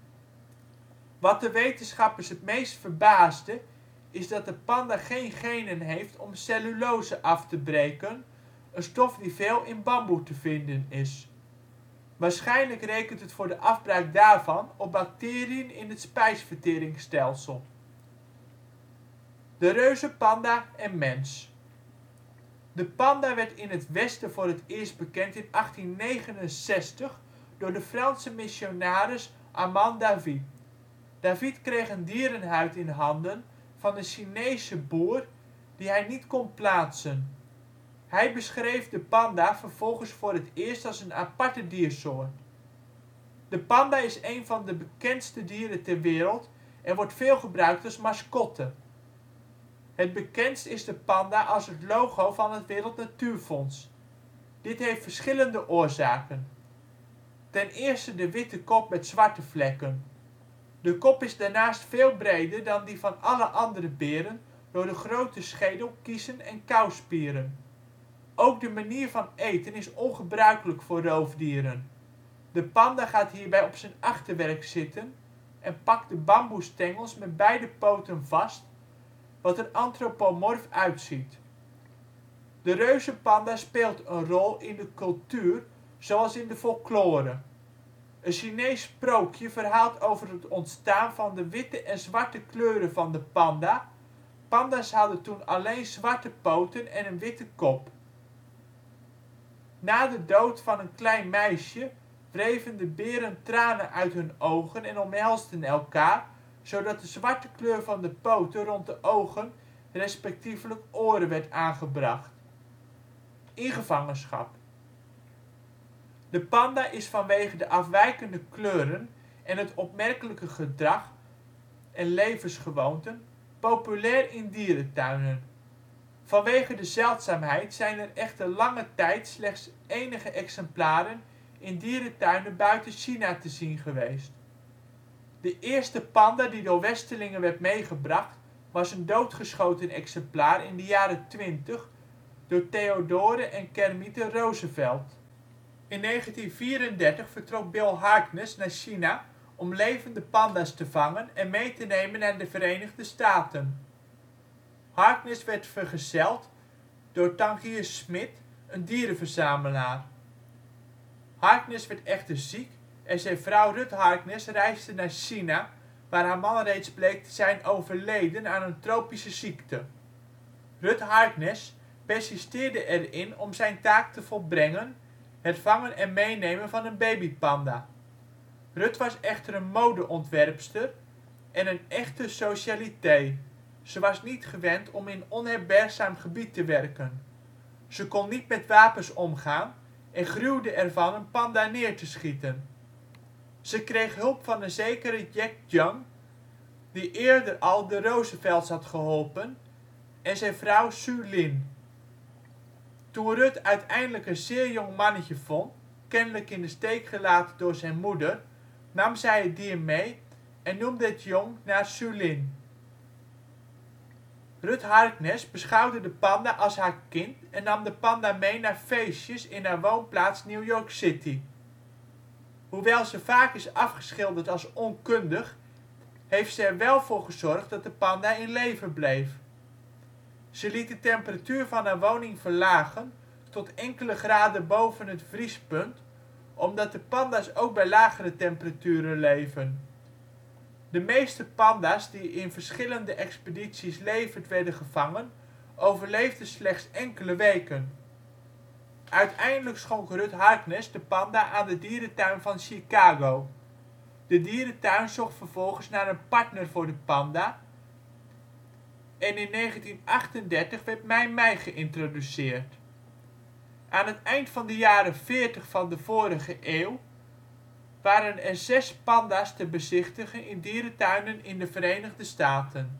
Wat de wetenschappers het meest verbaasde is dat de panda geen genen heeft om cellulose af te breken, een stof die veel in bamboe te vinden is. Waarschijnlijk rekent het voor de afbraak daarvan op bacteriën in het spijsverteringsstelsel. De reuzenpanda en mens. De panda werd in het Westen voor het eerst bekend in 1869 door de Franse missionaris Armand David. David kreeg een dierenhuid in handen van een Chinese boer die hij niet kon plaatsen. Hij beschreef de panda vervolgens voor het eerst als een aparte diersoort. De panda is een van de bekendste dieren ter wereld en wordt veel gebruikt als mascotte. Het bekendst is de panda als het logo van het Wereld Natuurfonds. Dit heeft verschillende oorzaken. Ten eerste de witte kop met zwarte vlekken. De kop is daarnaast veel breder dan die van alle andere beren door de grote schedel, kiezen en kauwspieren. Ook de manier van eten is ongebruikelijk voor roofdieren. De panda gaat hierbij op zijn achterwerk zitten en pakt de bamboestengels met beide poten vast, wat er antropomorf uitziet. De reuzenpanda speelt een rol in de cultuur zoals in de folklore. Een Chinees sprookje verhaalt over het ontstaan van de witte en zwarte kleuren van de panda. Panda 's hadden toen alleen zwarte poten en een witte kop. Na de dood van een klein meisje wreven de beren tranen uit hun ogen en omhelsden elkaar, zodat de zwarte kleur van de poten rond de ogen respectievelijk oren werd aangebracht. In gevangenschap. De panda is vanwege de afwijkende kleuren en het opmerkelijke gedrag en levensgewoonten populair in dierentuinen. Vanwege de zeldzaamheid zijn er echter lange tijd slechts enige exemplaren in dierentuinen buiten China te zien geweest. De eerste panda die door westerlingen werd meegebracht was een doodgeschoten exemplaar in de jaren ' 20 door Theodore en Kermite Roosevelt. In 1934 vertrok Bill Harkness naar China om levende panda 's te vangen en mee te nemen naar de Verenigde Staten. Harkness werd vergezeld door Tangier Smit, een dierenverzamelaar. Harkness werd echter ziek en zijn vrouw Ruth Harkness reisde naar China, waar haar man reeds bleek te zijn overleden aan een tropische ziekte. Ruth Harkness persisteerde erin om zijn taak te volbrengen: het vangen en meenemen van een babypanda. Ruth was echter een modeontwerpster en een echte socialiteit. Ze was niet gewend om in onherbergzaam gebied te werken. Ze kon niet met wapens omgaan en gruwde ervan een panda neer te schieten. Ze kreeg hulp van een zekere Jack Young, die eerder al de Roosevelts had geholpen, en zijn vrouw Su Lin. Toen Ruth uiteindelijk een zeer jong mannetje vond, kennelijk in de steek gelaten door zijn moeder, nam zij het dier mee en noemde het jong naar Su Lin. Ruth Harkness beschouwde de panda als haar kind en nam de panda mee naar feestjes in haar woonplaats New York City. Hoewel ze vaak is afgeschilderd als onkundig, heeft ze er wel voor gezorgd dat de panda in leven bleef. Ze liet de temperatuur van haar woning verlagen tot enkele graden boven het vriespunt, omdat de panda 's ook bij lagere temperaturen leven. De meeste panda 's die in verschillende expedities levend werden gevangen, overleefden slechts enkele weken. Uiteindelijk schonk Ruth Harkness de panda aan de dierentuin van Chicago. De dierentuin zocht vervolgens naar een partner voor de panda en in 1938 werd Mei Mei geïntroduceerd. Aan het eind van de jaren ' 40 van de vorige eeuw waren er 6 panda 's te bezichtigen in dierentuinen in de Verenigde Staten.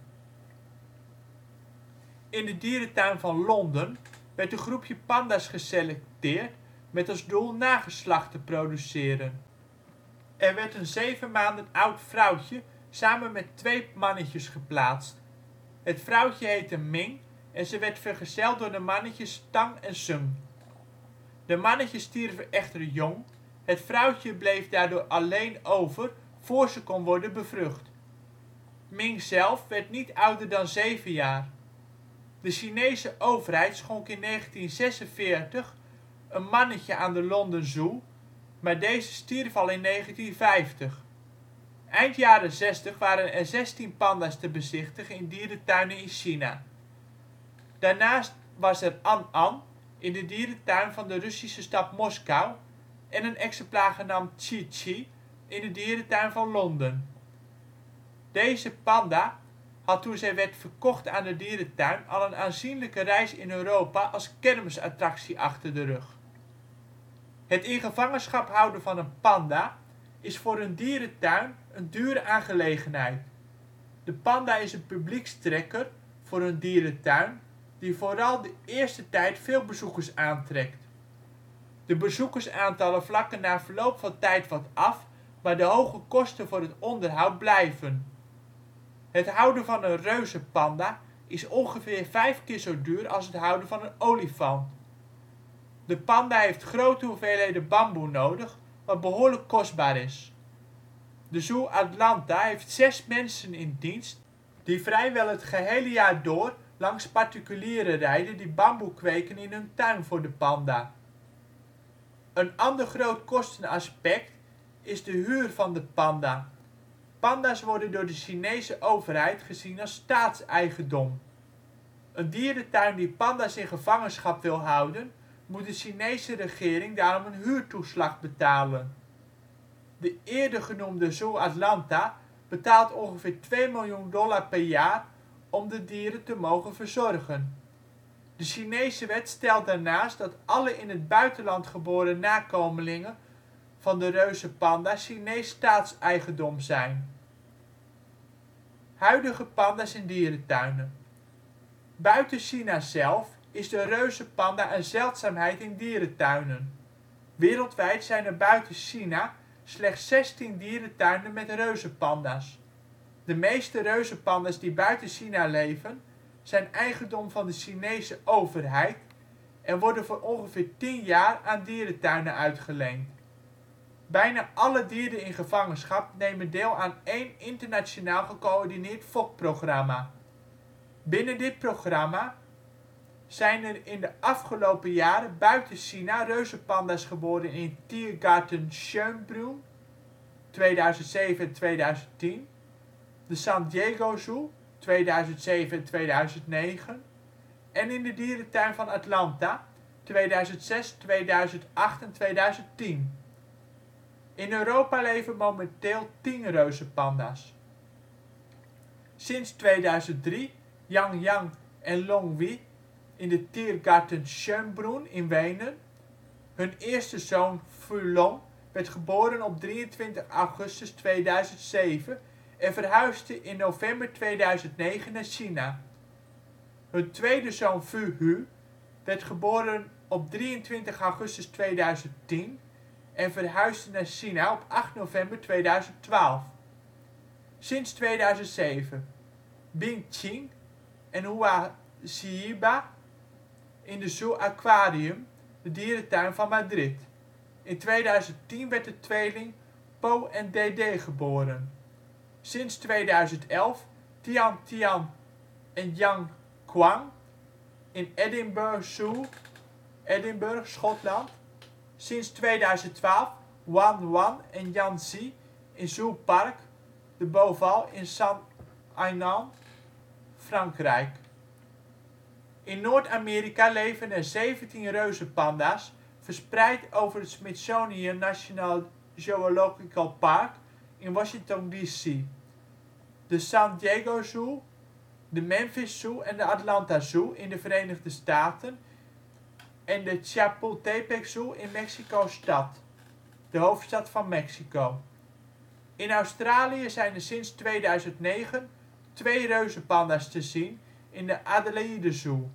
In de dierentuin van Londen werd een groepje panda 's geselecteerd met als doel nageslacht te produceren. Er werd een 7 maanden oud vrouwtje samen met 2 mannetjes geplaatst. Het vrouwtje heette Ming en ze werd vergezeld door de mannetjes Tang en Sung. De mannetjes stierven echter jong, het vrouwtje bleef daardoor alleen over voor ze kon worden bevrucht. Ming zelf werd niet ouder dan 7 jaar. De Chinese overheid schonk in 1946 een mannetje aan de London Zoo, maar deze stierf al in 1950. Eind jaren ' 60 waren er 16 panda 's te bezichtigen in dierentuinen in China. Daarnaast was er An An in de dierentuin van de Russische stad Moskou en een exemplaar genaamd Chi Chi in de dierentuin van Londen. Deze panda had toen zij werd verkocht aan de dierentuin al een aanzienlijke reis in Europa als kermisattractie achter de rug. Het in gevangenschap houden van een panda is voor een dierentuin een dure aangelegenheid. De panda is een publiekstrekker voor een dierentuin die vooral de eerste tijd veel bezoekers aantrekt. De bezoekersaantallen vlakken na verloop van tijd wat af, maar de hoge kosten voor het onderhoud blijven. Het houden van een reuzenpanda is ongeveer 5 keer zo duur als het houden van een olifant. De panda heeft grote hoeveelheden bamboe nodig, wat behoorlijk kostbaar is. De Zoo Atlanta heeft 6 mensen in dienst die vrijwel het gehele jaar door langs particulieren rijden die bamboe kweken in hun tuin voor de panda. Een ander groot kostenaspect is de huur van de panda. Panda 's worden door de Chinese overheid gezien als staatseigendom. Een dierentuin die panda 's in gevangenschap wil houden, moet de Chinese regering daarom een huurtoeslag betalen. De eerder genoemde Zoo Atlanta betaalt ongeveer $2 miljoen per jaar om de dieren te mogen verzorgen. De Chinese wet stelt daarnaast dat alle in het buitenland geboren nakomelingen van de reuzenpanda Chinees staatseigendom zijn. Huidige panda 's in dierentuinen. Buiten China zelf is de reuzenpanda een zeldzaamheid in dierentuinen. Wereldwijd zijn er buiten China slechts 16 dierentuinen met reuzenpanda 's. De meeste reuzenpanda 's die buiten China leven zijn eigendom van de Chinese overheid en worden voor ongeveer 10 jaar aan dierentuinen uitgeleend. Bijna alle dieren in gevangenschap nemen deel aan één internationaal gecoördineerd fokprogramma. Binnen dit programma zijn er in de afgelopen jaren buiten China reuzenpanda 's geboren in Tiergarten Schönbrunn (2007 en 2010), de San Diego Zoo (2007 en 2009) en in de dierentuin van Atlanta (2006, 2008 en 2010). In Europa leven momenteel 10 reuzenpanda 's. Sinds 2003 Yang Yang en Long Wei in de Tiergarten Schönbrunn in Wenen. Hun eerste zoon Fu Long werd geboren op 23 augustus 2007 en verhuisde in november 2009 naar China. Hun tweede zoon Fu Hu werd geboren op 23 augustus 2010 en verhuisde naar China op 8 november 2012. Sinds 2007 Bing Ching en Hua Xiaoba in de Zoo Aquarium, de dierentuin van Madrid. In 2010 werd de tweeling Po en Dede geboren. Sinds 2011 Tian Tian en Yang Kuang in Edinburgh Zoo, Edinburgh, Schotland. Sinds 2012 Wan Wan en Yan Zi in Zoo Parc de Beauval in Saint-Aignan, Frankrijk. In Noord-Amerika leven er 17 reuzenpanda 's verspreid over het Smithsonian National Zoological Park in Washington D.C., de San Diego Zoo, de Memphis Zoo en de Atlanta Zoo in de Verenigde Staten en de Chapultepec Zoo in Mexico-stad, de hoofdstad van Mexico. In Australië zijn er sinds 2009 2 reuzenpanda 's te zien in de Adelaide Zoo.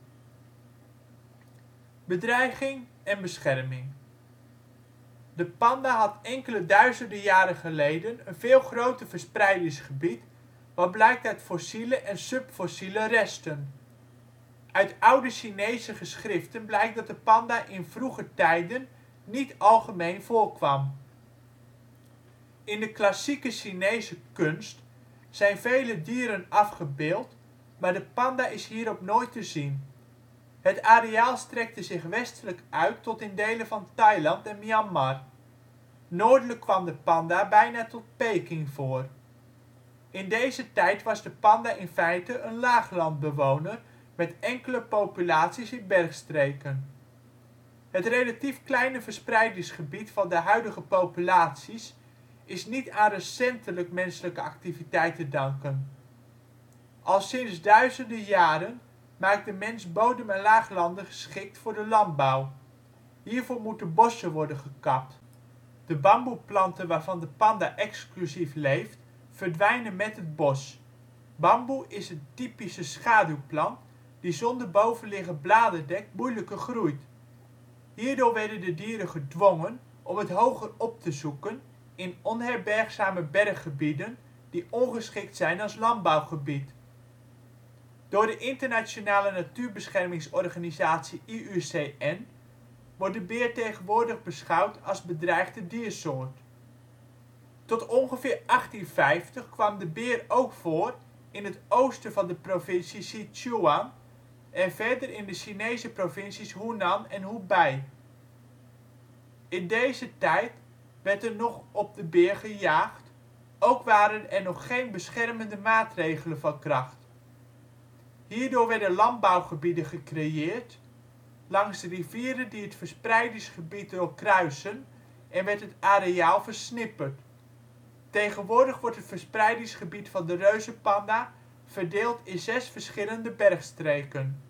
Bedreiging en bescherming. De panda had enkele duizenden jaren geleden een veel groter verspreidingsgebied wat blijkt uit fossiele en subfossiele resten. Uit oude Chinese geschriften blijkt dat de panda in vroeger tijden niet algemeen voorkwam. In de klassieke Chinese kunst zijn vele dieren afgebeeld, maar de panda is hierop nooit te zien. Het areaal strekte zich westelijk uit tot in delen van Thailand en Myanmar. Noordelijk kwam de panda bijna tot Peking voor. In deze tijd was de panda in feite een laaglandbewoner met enkele populaties in bergstreken. Het relatief kleine verspreidingsgebied van de huidige populaties is niet aan recentelijk menselijke activiteit te danken. Al sinds duizenden jaren maakt de mens bodem - en laaglanden geschikt voor de landbouw. Hiervoor moeten bossen worden gekapt. De bamboeplanten waarvan de panda exclusief leeft, verdwijnen met het bos. Bamboe is een typische schaduwplant die zonder bovenliggend bladerdek moeilijker groeit. Hierdoor werden de dieren gedwongen om het hoger op te zoeken in onherbergzame berggebieden die ongeschikt zijn als landbouwgebied. Door de internationale natuurbeschermingsorganisatie IUCN wordt de beer tegenwoordig beschouwd als bedreigde diersoort. Tot ongeveer 1850 kwam de beer ook voor in het oosten van de provincie Sichuan en verder in de Chinese provincies Hoenan en Hubei. In deze tijd werd er nog op de beer gejaagd, ook waren er nog geen beschermende maatregelen van kracht. Hierdoor werden landbouwgebieden gecreëerd langs rivieren die het verspreidingsgebied doorkruisen en werd het areaal versnipperd. Tegenwoordig wordt het verspreidingsgebied van de reuzenpanda verdeeld in 6 verschillende bergstreken.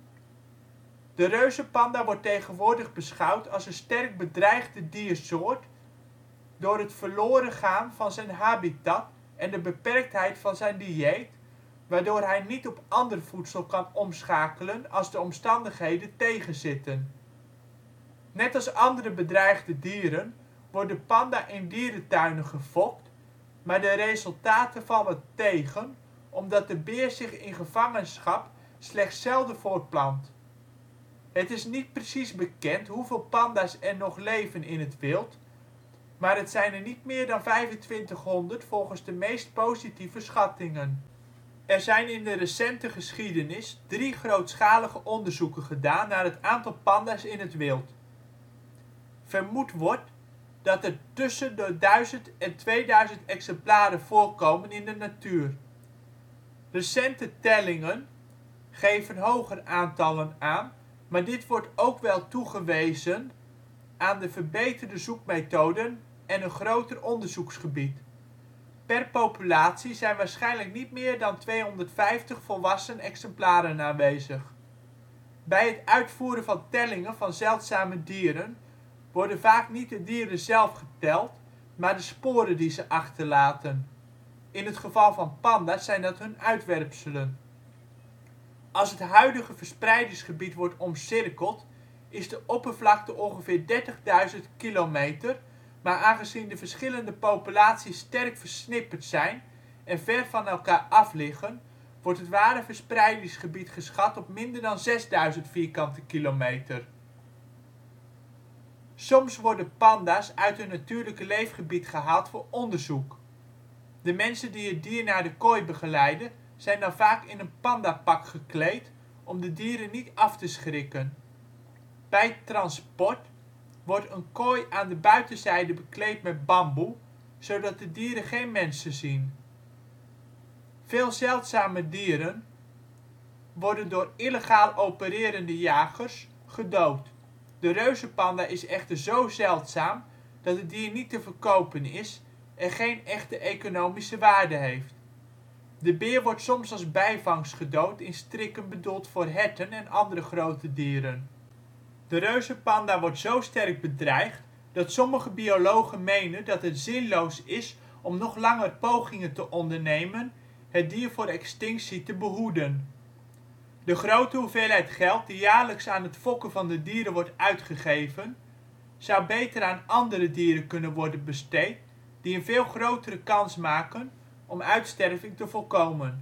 De reuzenpanda wordt tegenwoordig beschouwd als een sterk bedreigde diersoort door het verloren gaan van zijn habitat en de beperktheid van zijn dieet, waardoor hij niet op ander voedsel kan omschakelen als de omstandigheden tegenzitten. Net als andere bedreigde dieren wordt de panda in dierentuinen gefokt, maar de resultaten vallen tegen omdat de beer zich in gevangenschap slechts zelden voortplant. Het is niet precies bekend hoeveel panda 's er nog leven in het wild, maar het zijn er niet meer dan 2500 volgens de meest positieve schattingen. Er zijn in de recente geschiedenis 3 grootschalige onderzoeken gedaan naar het aantal panda 's in het wild. Vermoed wordt dat er tussen de 1000 en 2000 exemplaren voorkomen in de natuur. Recente tellingen geven hoger aantallen aan, maar dit wordt ook wel toegewezen aan de verbeterde zoekmethoden en een groter onderzoeksgebied. Per populatie zijn waarschijnlijk niet meer dan 250 volwassen exemplaren aanwezig. Bij het uitvoeren van tellingen van zeldzame dieren worden vaak niet de dieren zelf geteld, maar de sporen die ze achterlaten. In het geval van panda 's zijn dat hun uitwerpselen. Als het huidige verspreidingsgebied wordt omcirkeld is de oppervlakte ongeveer 30.000 kilometer, maar aangezien de verschillende populaties sterk versnipperd zijn en ver van elkaar af liggen, wordt het ware verspreidingsgebied geschat op minder dan 6000 vierkante kilometer. Soms worden panda 's uit hun natuurlijke leefgebied gehaald voor onderzoek. De mensen die het dier naar de kooi begeleiden zijn dan vaak in een pandapak gekleed om de dieren niet af te schrikken. Bij transport wordt een kooi aan de buitenzijde bekleed met bamboe, zodat de dieren geen mensen zien. Veel zeldzame dieren worden door illegaal opererende jagers gedood. De reuzenpanda is echter zo zeldzaam dat het dier niet te verkopen is en geen echte economische waarde heeft. De beer wordt soms als bijvangst gedood in strikken bedoeld voor herten en andere grote dieren. De reuzenpanda wordt zo sterk bedreigd dat sommige biologen menen dat het zinloos is om nog langer pogingen te ondernemen het dier voor extinctie te behoeden. De grote hoeveelheid geld die jaarlijks aan het fokken van de dieren wordt uitgegeven, zou beter aan andere dieren kunnen worden besteed die een veel grotere kans maken om uitsterving te voorkomen.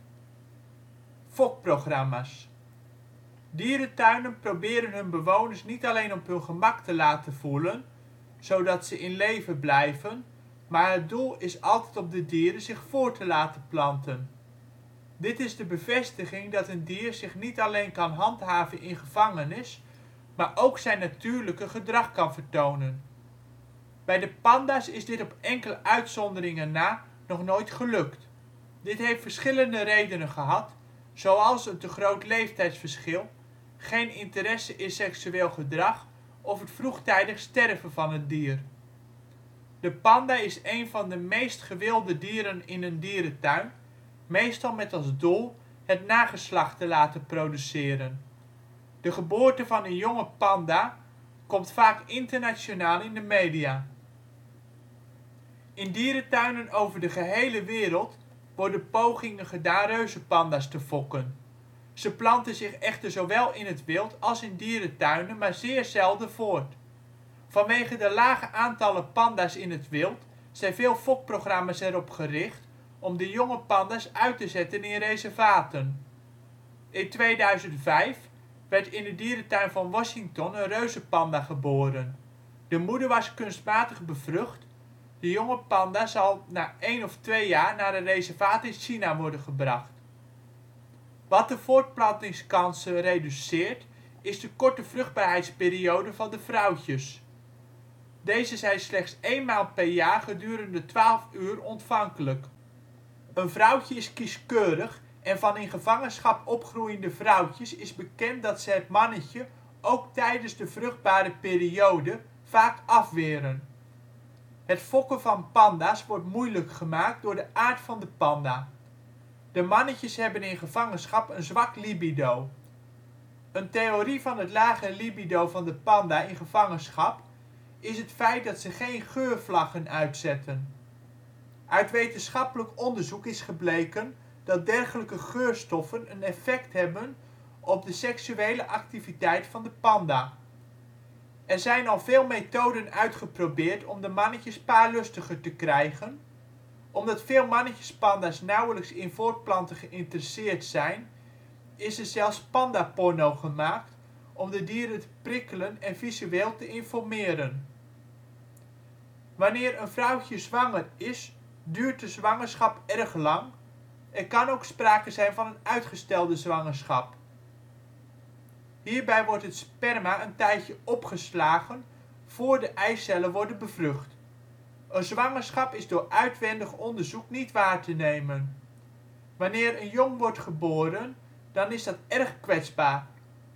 Fokprogramma 's. Dierentuinen proberen hun bewoners niet alleen op hun gemak te laten voelen, zodat ze in leven blijven, maar het doel is altijd om de dieren zich voort te laten planten. Dit is de bevestiging dat een dier zich niet alleen kan handhaven in gevangenis, maar ook zijn natuurlijke gedrag kan vertonen. Bij de panda 's is dit op enkele uitzonderingen na nog nooit gelukt. Dit heeft verschillende redenen gehad, zoals een te groot leeftijdsverschil, geen interesse in seksueel gedrag of het vroegtijdig sterven van het dier. De panda is een van de meest gewilde dieren in een dierentuin, meestal met als doel het nageslacht te laten produceren. De geboorte van een jonge panda komt vaak internationaal in de media. In dierentuinen over de gehele wereld worden pogingen gedaan reuzenpanda 's te fokken. Ze planten zich echter zowel in het wild als in dierentuinen maar zeer zelden voort. Vanwege de lage aantallen panda 's in het wild zijn veel fokprogramma 's erop gericht om de jonge panda 's uit te zetten in reservaten. In 2005 werd in de dierentuin van Washington een reuzenpanda geboren. De moeder was kunstmatig bevrucht, de jonge panda zal na 1 of 2 jaar naar een reservaat in China worden gebracht. Wat de voortplantingskansen reduceert is de korte vruchtbaarheidsperiode van de vrouwtjes. Deze zijn slechts éénmaal per jaar gedurende 12 uur ontvankelijk. Een vrouwtje is kieskeurig en van in gevangenschap opgroeiende vrouwtjes is bekend dat ze het mannetje ook tijdens de vruchtbare periode vaak afweren. Het fokken van panda 's wordt moeilijk gemaakt door de aard van de panda. De mannetjes hebben in gevangenschap een zwak libido. Een theorie van het lage libido van de panda in gevangenschap is het feit dat ze geen geurvlaggen uitzetten. Uit wetenschappelijk onderzoek is gebleken dat dergelijke geurstoffen een effect hebben op de seksuele activiteit van de panda. Er zijn al veel methoden uitgeprobeerd om de mannetjes paarlustiger te krijgen. Omdat veel mannetjespanda 's nauwelijks in voortplanten geïnteresseerd zijn, is er zelfs pandaporno gemaakt om de dieren te prikkelen en visueel te informeren. Wanneer een vrouwtje zwanger is, duurt de zwangerschap erg lang, er kan ook sprake zijn van een uitgestelde zwangerschap. Hierbij wordt het sperma een tijdje opgeslagen voor de eicellen worden bevrucht. Een zwangerschap is door uitwendig onderzoek niet waar te nemen. Wanneer een jong wordt geboren, dan is dat erg kwetsbaar.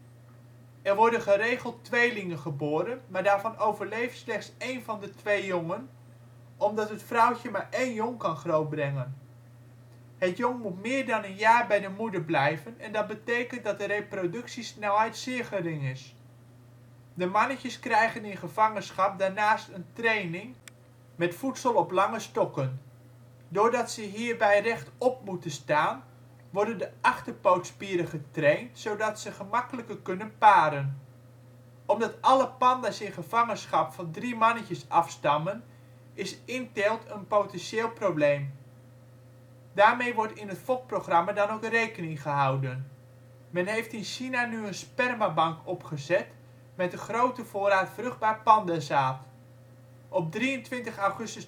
Er worden geregeld tweelingen geboren, maar daarvan overleeft slechts één van de twee jongen, omdat het vrouwtje maar één jong kan grootbrengen. Het jong moet meer dan een jaar bij de moeder blijven en dat betekent dat de reproductiesnelheid zeer gering is. De mannetjes krijgen in gevangenschap daarnaast een training met voedsel op lange stokken. Doordat ze hierbij rechtop moeten staan, worden de achterpootspieren getraind zodat ze gemakkelijker kunnen paren. Omdat alle panda 's in gevangenschap van 3 mannetjes afstammen, is inteelt een potentieel probleem. Daarmee wordt in het fokprogramma dan ook rekening gehouden. Men heeft in China nu een spermabank opgezet met een grote voorraad vruchtbaar pandazaad. Op 23 augustus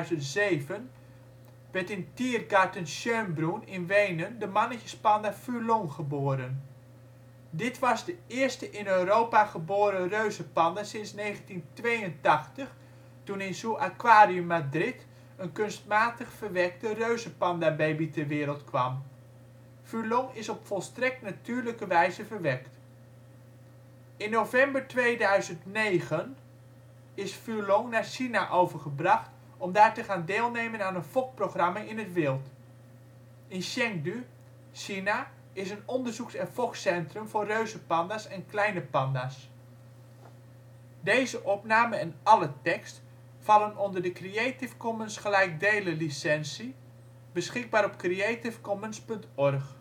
2007 werd in Tiergarten Schönbrunn in Wenen de mannetjespanda Fulong geboren. Dit was de eerste in Europa geboren reuzenpanda sinds 1982, toen in Zoo Aquarium Madrid een kunstmatig verwekte reuzenpandababy ter wereld kwam. Fulong is op volstrekt natuurlijke wijze verwekt. In november 2009 is Fulong naar China overgebracht om daar te gaan deelnemen aan een fokprogramma in het wild. In Chengdu, China, is een onderzoeks - en fokcentrum voor reuzenpanda 's en kleine panda 's. Deze opname en alle tekst vallen onder de Creative Commons gelijkdelen licentie, beschikbaar op creativecommons.org